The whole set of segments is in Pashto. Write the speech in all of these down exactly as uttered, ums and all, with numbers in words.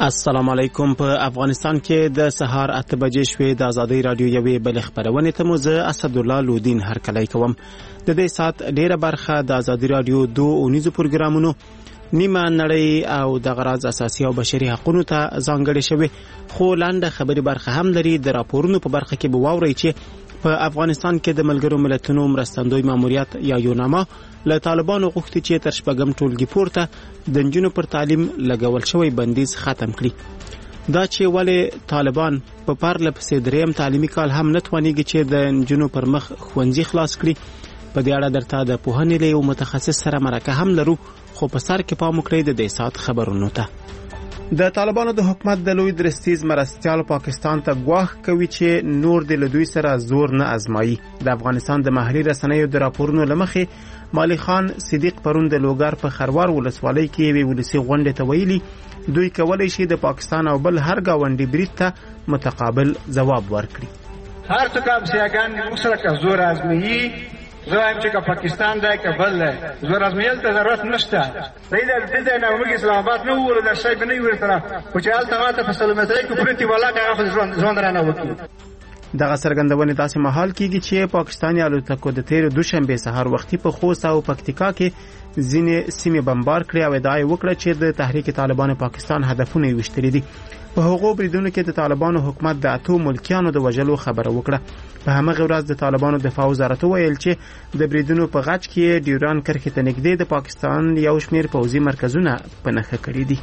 السلام علیکم. په افغانستان کې د سهار اته بجې شوې د ازادي رادیو یوې بل خبرونه ته مو زه اسدالله لودین هرکلی کوم. د دې سات ډیره برخه د ازادي رادیو دوه اونیزو پروګرامونو نیمه نړۍ او د غراض اساسي او بشري حقوقو ته ځانګړې شوی، خو لاندې خبري برخه هم لري. د راپورونو په برخه کې به واورئ چې په افغانستان کې د ملګرو ملتونو مرستندوی ماموریت یا یوناما له طالبانو غوښتي چې تر شپږم ټولګي پورته د نجونو پر تعلیم لګول شوی بندیز ختم کړي. دا چې ولې طالبان په پرله پسې دریم تعلیمي کال هم نه توانیږي چې د نجونو پر مخ ښوونځي خلاص کړي، په دې اړه درته د پوهنې له یو متخصص سره مرکه هم لرو، خو په سر کې پام وکړئ د دې سات خبرونو ته. د طالبانو د حکومت د لوی درستیز مرستیال پاکستان ته ګواښ کوي چې نور د لدوی سره زور نه ازمایي. د افغانستان د محلي رسنیو د راپورونو لمخې مالی خان صدیق پرون د لوګر په خروار ولسوالۍ کې وی ولسی غونډه ته ویلي دوی کولای شي د پاکستان او بل هر گاونډي برید ته متقابل جواب ورکړي. هر څوک هم سیاګان مسلک زور ازمایي، زوایم چې که پاکستان دی که بل دی، زور ازمیل ته ضرورت نشته. دی د دې نه موږ اسلام آباد نه وره د شای بنې ورته خو چې هلته ماته په سلامتۍ کې پرتی والا که هغه ژوند ژوند رانه وکړي. دغه څرګندونې داسې مهال کېږي چې پاکستاني الوتکو د تیر دوشنبه سهار وختي په خوست او پکتیکا کې ځینې سیمې بمبار کړې او ادعا وکړه چې د تحریک طالبان پاکستان هدفونه یې وشتري دي. په هغو بریدونو کې د طالبانو حکومت د اتو ملکیانو د وژلو خبره وکړه. په همغه ورځ د طالبانو دفاع وزارت ویل چې د بریدونو په غچ کې ډیوران کرښې ته نږدې د پاکستان یو شمېر پوځي مرکزونه په نښه کړي دي.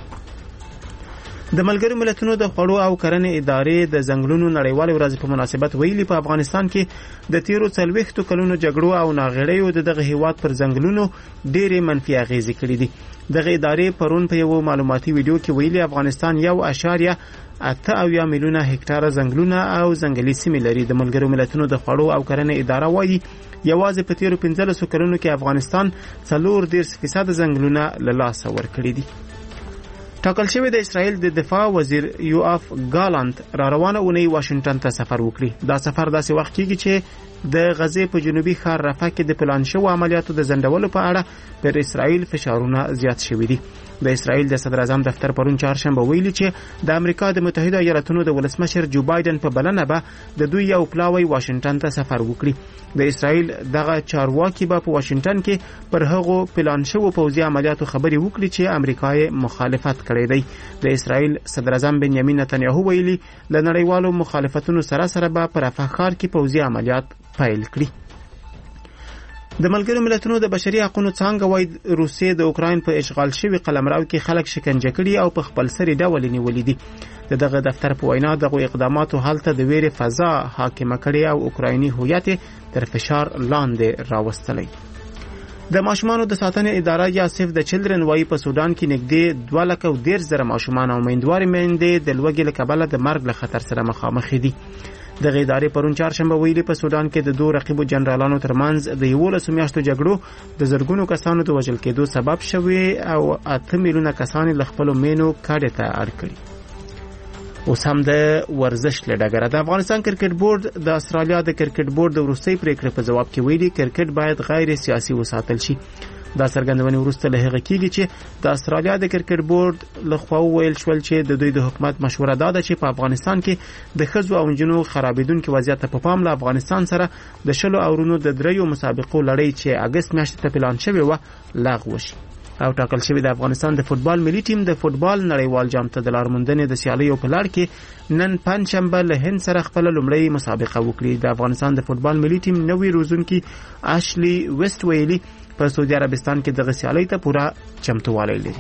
د ملګرو ملتونو د خوړو او کرنې ادارې د ځنګلونو نړیوالې ورځې په مناسبت ویلي په افغانستان کې د تیرو څلوېښتو کلونو جګړو او ناغېړیو د دغه هیواد پر ځنګلونو ډېرې منفي اغېزې کړې دي. دغه ادارې پرون په یو معلوماتي ویډیو کې ویلي افغانستان یو اشاریه اته اویا میلیونه هکټاره ځنګلونه او ځنګلي سیمې لري. د ملګرو ملتونو د خوړو او کرنې اداره وایي یوازې په تیرو پنځلسو کلونو کې افغانستان څلور دېرش فیصده ځنګلونه له لاسه ورکړي دي. ټاکل شوی د اسرائیل د دفاع وزیر یوآف ګالانت را روانه اونۍ واشنگټن ته سفر وکړي. دا سفر داسې وخت کېږي چې د غزې په جنوبي ښار رفح کې د پلان شوو عملیاتو د ځنډولو په اړه پر اسرائیل فشارونه زیات شوي دي. د اسرائیل د صدر اعظم دفتر پرون چهارشنبه ویلي چې د امریکا د متحده ایالاتونو د ولسمشر جو بایدن په بلنه به د دوی یو پلاوی واشنگټن ته سفر وکړي. د اسرائیل دغه چارواکي به په واشنگټن کې پر هغو پلان شوو پوځي عملیاتو خبرې وکړي چې امریکا یې مخالفت کړی دی. د اسرائیل صدر اعظم بنیامین نتنیاهو ویلي له نړیوالو مخالفتونو سره سره به پر رفح ښار کې پوځي عملیات پیل کړي. د ملګرو ملتونو د بشري حقوقو څانګه وايي روسیې د اوکراین په اشغال شوي قلمرو کې خلک شکنجه کړي او په خپل سری ډول نیولي دي. د دغه دفتر په وینا دغه اقداماتو حالت د ویرې فضا حاکمه کړي او اوکرایني هویت تر فشار لاندې راوستلی. د ماشومانو د ساتنې اداره یا سیف د چلډرن وايي په سودان کې نږدې دوه لکه او دېرش زره ماشومان او میندوارې میندې د لوږې له کبله د مرګ له خطر سره مخامخ دي. دغه ادارې پرون چهارشنبه ویلي په سودان کې د دوه رقیبو جنرالانو ترمنځ د یولسو میاشتو جګړو د زرګونو کسانو د وژل کېدو سبب شوی او اته میلیونه کسان له خپلو مینو کډې ته اړ کړي. اوس هم د ورزش له ډګره د افغانستان کرکټ بورډ د استرالیا د کرکټ بورډ د وروستۍ پریکړې په ځواب کې ویلي کرکټ باید غیر سیاسي وساتل شي. دا څرګندونې وروسته له هغه کېږي چې د استرالیا د کرکټ بورډ لخوا وویل شول چې د دوی د حکومت مشوره دا ده چې په افغانستان کې د ښځو او نجونو خرابېدونکي وضعیت ته په پام له افغانستان سره د شلو اورونو د دریو مسابقو لړۍ چې اګست میاشتې ته پلان شوې وه لغوه شي. او ټاکل شوی د افغانستان د فوتبال ملي ټیم د فوتبال نړیوال جام ته د لارموندنې د سیالیو په لړ کې نن پنځشنبه له هند سره خپل لومړی مسابقه وکړي. د افغانستان د فوتبال ملي ټیم نوې روزونکي آشلی ویسټ ویلي په سعودي عربستان کې دغه سیالۍ ته پوره چمتووالی لري.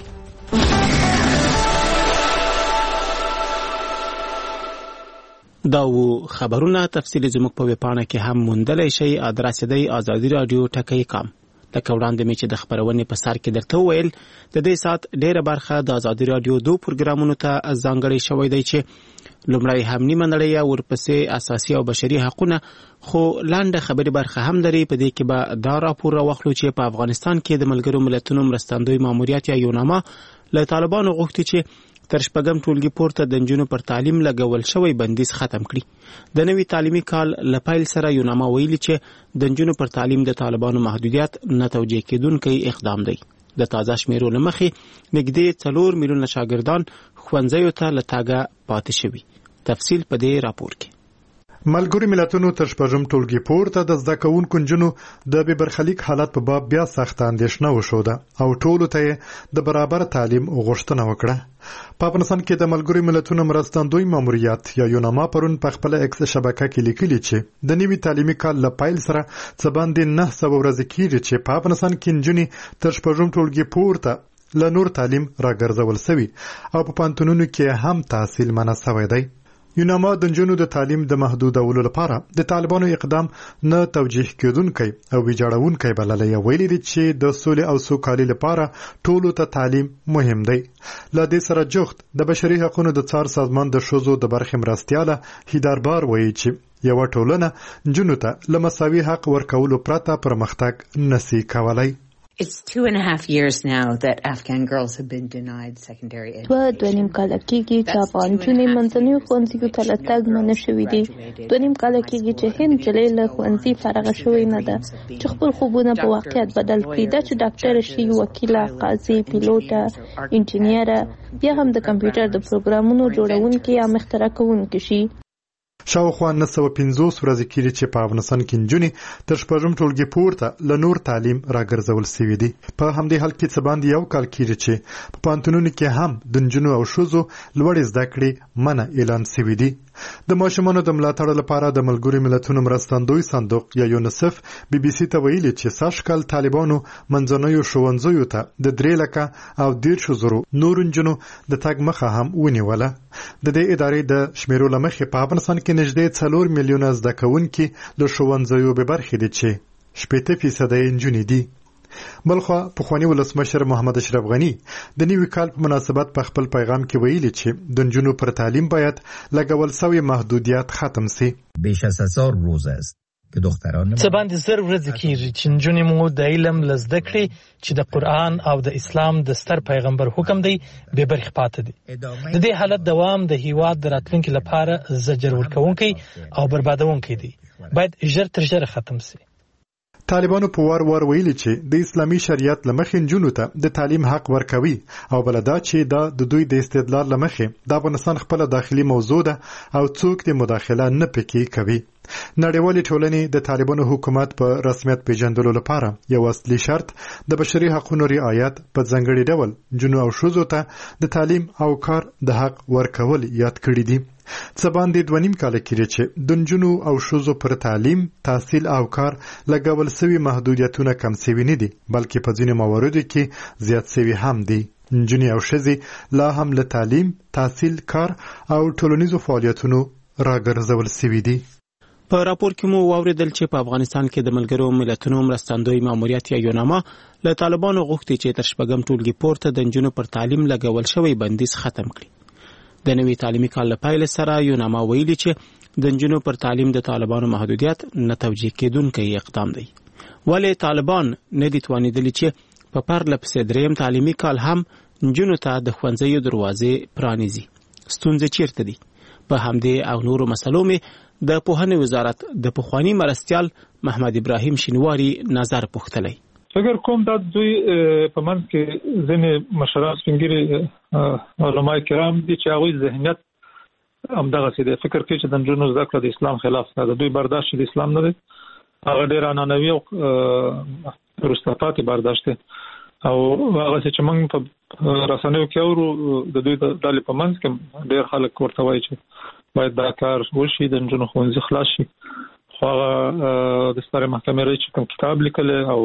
دا و خبرونه تفصیل زموږ په ویبپاڼه کې هم موندلی شئ. ادرس دی ازادي رادیو ټکی کام. لکه وړاندې مې چې د خبرونې په سر کې درته وویل د دې سات ډېره برخه د ازادي رادیو دو پروګرامونو ته ځانګړی شوی دی چې لومړی هم نیمه نړۍ ورپسې اساسي او بشري حقونه، خو لاندې خبري برخه هم لري. په دې کې به دا راپور راوخلو چې په افغانستان کې د ملګرو ملتونو مرستندوی ماموریت یا یوناما له طالبانو غوښتي چې تر شپږم ټولګي پورته د نجونو پر تعلیم لګول شوی بندیز ختم کړي. د نوي تعلیمي کال له پیل سره یوناما ویلي چې د نجونو پر تعلیم د طالبانو محدودیت نه توجیه کېدونکی اقدام دی. د تازه شمیرو له مخې نږدې څلور میلیونه شاګردان ښوونځیو ته له تاګه پاتې شوي. تفصیل په دې راپور کې. ملګري ملتونو تر شپږم ټولګي پورته د زده کوونکو نجونو د بې برخلیک حالت په باب بیا سخت اندېښنه وښوده او ټولو ته د برابر تعلیم غوښتنه وکړه. په افغانستان کې د ملګري ملتونو مرستندوی ماموریت یا یوناما پرون په خپل ایکس شبکه کې لیکلي چې د نوي تعلیمي کال له پیل سره څه باندې نه سوه ورځې کېږي چې په افغانستان کې نجونې تر شپږم ټولګي پورته له نور تعلیم راګرځول سوي او په پوهنتونونو کې هم تحصیل منع سوی دی. یوناما د نجونو د تعلیم د محدودولو لپاره د طالبانو اقدام نه توجیه کېدونکی او ویجاړونکی بللی او ویلي دي چې د سولې او سوکالۍ لپاره ټولو ته تعلیم مهم دی. له دې سره جوخت د بشري حقوقو د څار سازمان د ښځو د برخې مرستیاله هیداربار وایي چې یوه ټولنه نجونو ته له مساوي حق ورکولو پرته پرمختګ نسي کولی. It's two and a half years now that Afghan girls have been denied secondary education. دوه دوه نیم کاله کېږي چې افغان نجونې منځنیو ښوونځیو ته له تګ منع شوي دي. دوه نیم کاله کېږي چې هند نجلۍ له ښوونځي فارغه شوې نه ده چې خپل خوبونه په واقعیت بدل کړي. دا چې ډاکټره شي، وکیله، قاضي، پیلوټه، انجینیره، بیا هم د کمپیوټر د پروګرامونو جوړونکي یا مخترع کوونکي شي. شاوخوا نه سوه پنځوس ورځې کېږي چې په افغانستان کې نجونې تر شپږم ټولګي پورته له نور تعلیم راګرځول سوي دي. په همدې حال کې څه باندې یو کال کېږي چې په پوهنتونونو کې هم د نجونو او ښځو لوړې زده کړې منع اعلان سوي دي. د ماشومانو د ملاتړ لپاره د ملګرو ملتونو مرستندوی صندوق یا یونیسف بي بي سي ته ویلي چې سږ کال طالبانو منځنیو ښوونځیو ته د درې لکه او دېرشو زرو نورو نجونو د تګ مخه هم ونیوله. د دې ادارې د شمیرو له مخې په افغانستان کې نږدې څلور میلیونه زده کوونکي له ښوونځیو بې برخې دي چې شپېته فیصده یې نجونې دي. بلخوا پخواني ولسمشر محمد اشرف غني د نوي کال په مناسبت په خپل پیغام کې ویلي چې د نجونو پر تعلیم باید لګول سوي محدودیت ختم سي. بیش از هزار روز است که دختران څه باندې زر ورځې کېږي چې نجونې مو د علم له زده کړې چې د قرآن او د اسلام د ستر پیغمبر حکم دی بې برخې پاتې دي. د دې حالت دوام د هیواد د راتلونکي لپاره زجر ورکوونکی او بربادوونکی دی. باید ژر تر ژره ختم سي. طالبانو په وار وار ویلي چې د اسلامي شریعت له مخې نجونو ته د تعلیم حق ورکوي او بله دا چې دا د دوی د استدلال له مخې د افغانستان خپله داخلي موضوع ده او څوک د مداخله نه پکې کوي. نړیوالې ټولنې د طالبانو حکومت په رسمیت پیژندلو لپاره یو اصلي شرط د بشري حقوقو رعایت په ځانګړي ډول نجونو او ښځو ته د تعلیم او کار د حق ورکول یاد کړي دي. څه باندې دوه نیم کاله کېږي چې د نجونو او ښځو پر تعلیم، تحصیل او کار لګول سوي محدودیتونه کم سوي نه دي، بلکې په ځینو مواردو کې زیات سوي هم دي. نجونې او ښځې لا هم له تعلیم، تحصیل، کار او ټولنیزو فعالیتونو راګرځول سوي دي. په راپور کې مو واوریدل چې په افغانستان کې د ملګرو ملتونو مرستندوی ماموریت یا یوناما له طالبانو غوښتي چې تر شپږم ټولګي پورته د نجونو پر تعلیم لګول شوی بندیز ختم کړي. د نوي تعلیمي کال له پیل سره یوناما ویلي چې د نجونو پر تعلیم د طالبانو محدودیت نه توجیه کېدونکی اقدام دی. ولې طالبان نه دي توانېدلي چې په پرله پسې دریم تعلیمي کال هم نجونو ته د ښوونځیو دروازې پرانیزي؟ ستونزې چیرته دي؟ په همدې او نورو مسلو مې د پوهنې وزارت د پخواني مرستیال محمد ابراهیم شینواری نظر پوښتلی. فکر کوم دا دوی په منځ کې ځینې مشران سپین علما کرام دي چې هغوی ذهنیت همدغسې دی، فکر کوي چې د نجونو زده کړه د اسلام خلاف ده. د دوی برداشت د اسلام نه دی، هغه ډېر عنعنوي او وروسته پاتې برداشت دی. او هغسې چې موږ په رسنیو کې اورو د دوی د ډلې په منځ کې ډېر خلک ورته وایي چې باید دا کار وشي، د نجونو ښوونځي خلاص شي. خو هغه د سترې محکمې رئیس چې کوم کتاب لیکلی او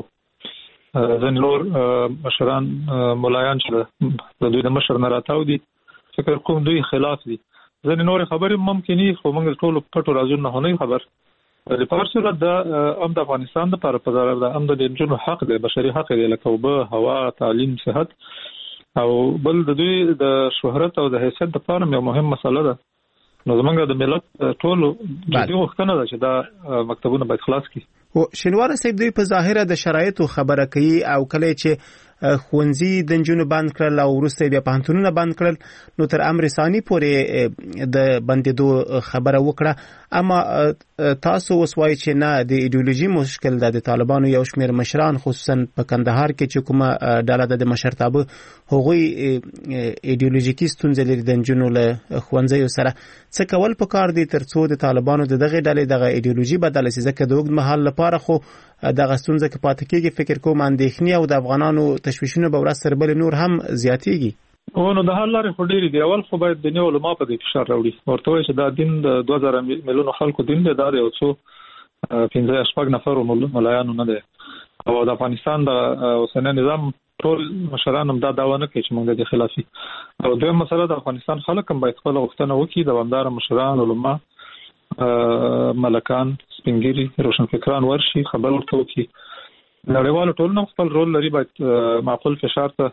ځینې نور مشران ملایان چې د دوی د مشر نه راتاو دي، فکر کوم دوی خلاف دي. ځینې نورې خبرې ممکن وي خو موږ د ټولو پټو رازونو نه نه خبر. په هر صورت دا هم د افغانستان دپاره په ضرر ده، هم د نجونو حق دی، بشري حق دی، لکه اوبه، هوا، تعلیم، صحت. او بل د دوی د شهرت او د حیثیت دپاره یو مهم مسله ده. نو زمونږ د ملت ټولو جدي غوښتنه ده چې دا مکتبونه باید خلاص کړي. او شینواره صاحب دوی په ظاهره د شرایطو خبره کوي او کله چې ښوونځي د نجونو بند کړل او وروسته بیا پوهنتونونه بند کړل، نو تر امر ثاني پورې د بندېدو خبره وکړه. اما تاسو اوس وایي چې نه، د ایډیولوژي مشکل ده، د طالبانو یو شمېر مشران خصوصا په کندهار کې چې کومه ډله ده د مشرتابه، هغوی ایډیولوژیکي ستونزې لري د نجونو له ښوونځیو سره. څه کول پکار دي تر څو د طالبانو د دغه ډلې دغه ایډیولوژي بدله شي؟ ځکه د اوږد مهال لپاره خو دغه ستونزه که پاتې کېږي، فکر کوم اندېښنې او د افغانانو تشویشونه به ورځ تر بلې نور هم زیاتېږي. او نو د حل لارې خو ډېرې دي. اول خو باید دیني علما په دې فشار راوړي، ورته وایي چې دا دین د دوه زره میلیونو خلکو دین دی، دا د یو څو پنځه شپږ نفرو ملایانو نه دی. او د افغانستان د اوسنی نظام ټول مشران هم دا دعوه نه کوي چې موږ د دې خلاف یو. او دویم مسله د افغانستان خلک هم باید خپله غوښتنه وکړي، دوامداره مشران، علما، ملکان، سپینګیري، روشنفکران ورشي، خبر ورته وکړي. نړیوالو ټولنه خپل رول لري، باید معقول فشار ته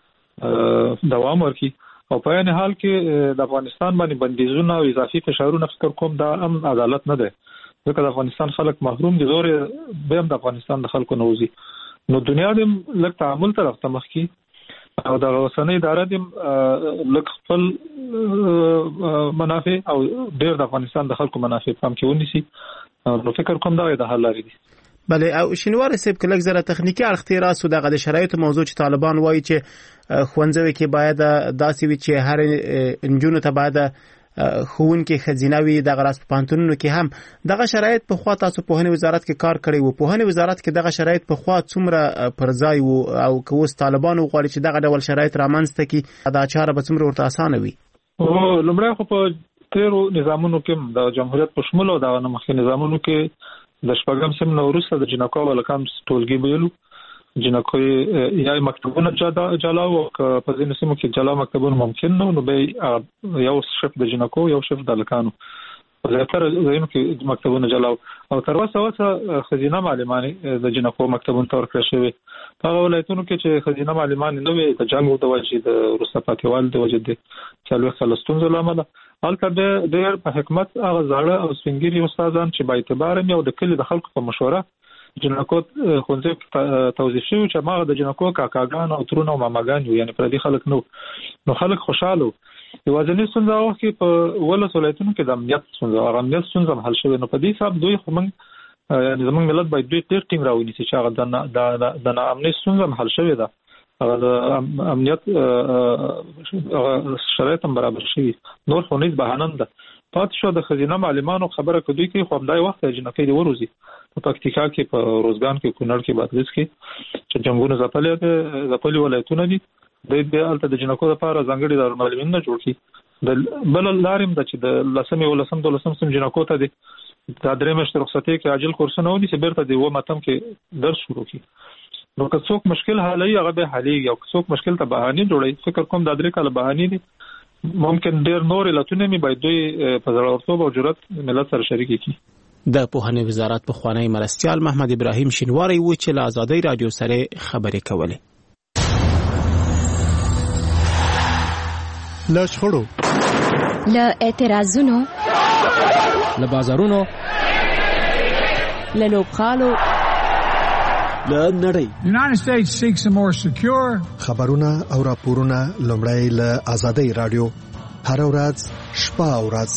دوام ورکړي. او په عین حال کې د افغانستان باندې بندیزونه او اضافي فشارونه فکر کوم دا هم عدالت نه دی، ځکه د افغانستان خلک محروم دي، زور به هم د افغانستان د خلکو نه وځي. نو دنیا دې لږ تعامل طرف ته مخ کړي او د اوسنۍ اداره دې لږ خپل منافع او ډېر د افغانستان د خلکو منافع پام کې ونیسي. نو فکر کوم دا د حل لارې دي. بله، او شینوار صاحب که لږ زره تخنیکي اړخ ته راسو، دغه د شرایطو موضوع چې طالبان وایي چې ښوونځیو کې باید داسې وي چې هر نجونو ته باید ښوونکي ښځینه وي، دغه راز په پوهنتونونو کې هم دغه شرایط پخوا تاسو پوهنې وزارت کې کار کړی و، پوهنې وزارت کې دغه شرایط پخوا څومره پر ځای و، او که اوس طالبان وغواړي چې دغه ډول شرایط رامنځته کړي، دا چاره به څومره ورته اسانه وي؟ لومړی خو په تیرو نظامونو کې د جمهوریت په شمول او دغه نه مخکې نظامونو کې د شپږم سم نه وروسته د جنکو او هلکانو ټولګي ویلو، جنکو یا مکتبونه جلا او په ځینو سیمو کې جلا مکتبونه ممکن نه، نو به یو شف د جنکو یو شف د هلکانو، په زیاتره ځایونو کې مکتبونه جلا او تر اوسه اوسه ښځینه معلمانې د جنکو مکتبونو ته ورکړل شوې. په هغه ولایتونو کې چې ښځینه معلمانې نه وي، د جنګ د وجې، د وروسته پاتې والي د وجې، د څلوېښت کاله ستونزو له امله، هلته ډېر په حکمت هغه زاړه او سپینګیري استادان چې با اعتباره مې او د کلي د خلکو په مشوره جنکو ښوونځیو کې توظیف شوي، چې هماغه د جنکو کاکاګان او ترونه او ماماګان وو، یعنې پردي خلک نه وو. نو خلک خوشحاله وو. یوازینۍ ستونزه هغه وخت کې په اوولسو ولایتونو کې د امنیت ستونزه، هغه امنیت ستونزه هم حل شوې. نو په دې حساب دوی خو موږ یعنې زموږ ملت باید دوی ډېر ټینګ راونیسي چې هغه د ناامنۍ ستونزه هم حل شوې ده، هغه د امنیت شرایط هم برابر شوي، نور خو هیڅ بهانه نه ده. پاتې شو د ښځینه معلمانو خبره که دوی کوي، خو همدای وخت جنکۍ دې وروزي. په پکتیکا کې، په روزګان کې، کونړ کې، بادغیس کې چې جنګونه ځپلي ولایتونه دي، دوی بیا هلته د جنکو لپاره ځانګړي دارالمعلمینونه جوړ کړي. د بله لارې هم ده چې د لسم یولسم دولسم سم جنکو ته د دا درې میاشتې رخصتۍ کې عاجل کورسونه ونیسي، بیرته د اووم اتم کې درس شروع کړي. نو که څوک مشکل حلوي هغه به حلېږي، او که څوک مشکل ته بهانې جوړوي، فکر کوم دا درې کاله بهانې دي، ممکن ډېر نور علتونه مې باید دوی په زړورتوب او جرأت ملت سره شریک کړي. د پوهنې وزارت پخوانی مرستیال محمد ابراهیم شینواری و چې له ازادۍ راډیو سره خبرې کولې. له شخړو، له اعتراضونو، له بازارونو، له لوبغالو، له نړۍ. United States seeks a more secure. خبرونه او راپورونه لومړی له ازادۍ راډیو هر ورځ شپه او ورځ.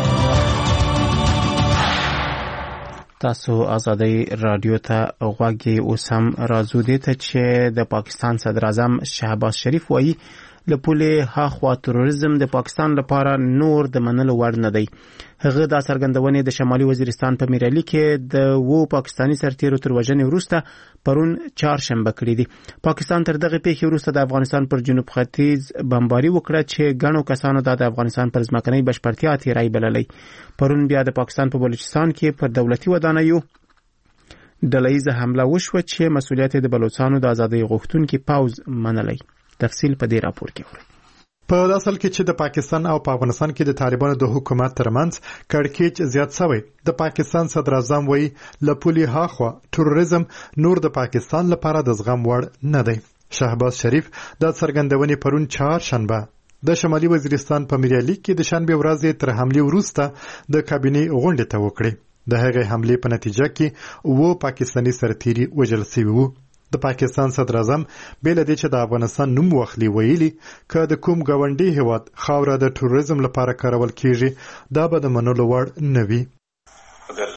تاسو ازادۍ راډیو ته غوږ یې. اوس هم راځو دې ته چې د پاکستان صدر اعظم شهباز شریف وایي له پولې هاخوا تروریزم د پاکستان لپاره نور د منلو وړ نه دی. هغه دا څرګندونې د شمالي وزیرستان په میرالي کې د وو پاکستاني سرتیرو تر وژنې وروسته پرون چهارشنبه کړې دي. پاکستان تر دغه پیښې وروسته د افغانستان پر جنوب ختیځ بمباري وکړه چې ګڼو کسانو دا د افغانستان پر ځمکنۍ بشپړتیا تیری بللی. پرون بیا د پاکستان په بلوچستان کې پر دولتي ودانیو ډلهیزه حمله وشوه چې مسؤلیت د بلوچستانو د ازادۍ غوښتونکي پوځ منلی. تفصیل په دې راپور کې وره. په اصل کې چې د پاکستان او په افغانستان کې د طالبانو د حکومت ترمنځ کړکېچ زیات شوی، د پاکستان صدر اعظم وایي له پولې هاخوا تروریزم نور د پاکستان لپاره د زغم وړ نه دی. شهباز شریف دا څرګندونې پرون چهارشنبه د شمالي وزیرستان په میرالي کې د شنبه ورځې تر حملې وروسته د کابینې غونډې ته وکړې. د هغې حملې په نتیجه کې وو پاکستاني سرتیري وژل شوي وو. د د پاکستان صدر اعظم بل دې چې د افغانستان نوم واخلي ویلي که د کوم ګاونډي هیواد خاوره د ټوریزم لپاره کارول کیږي دا به د منلو وړ نه وي. اگر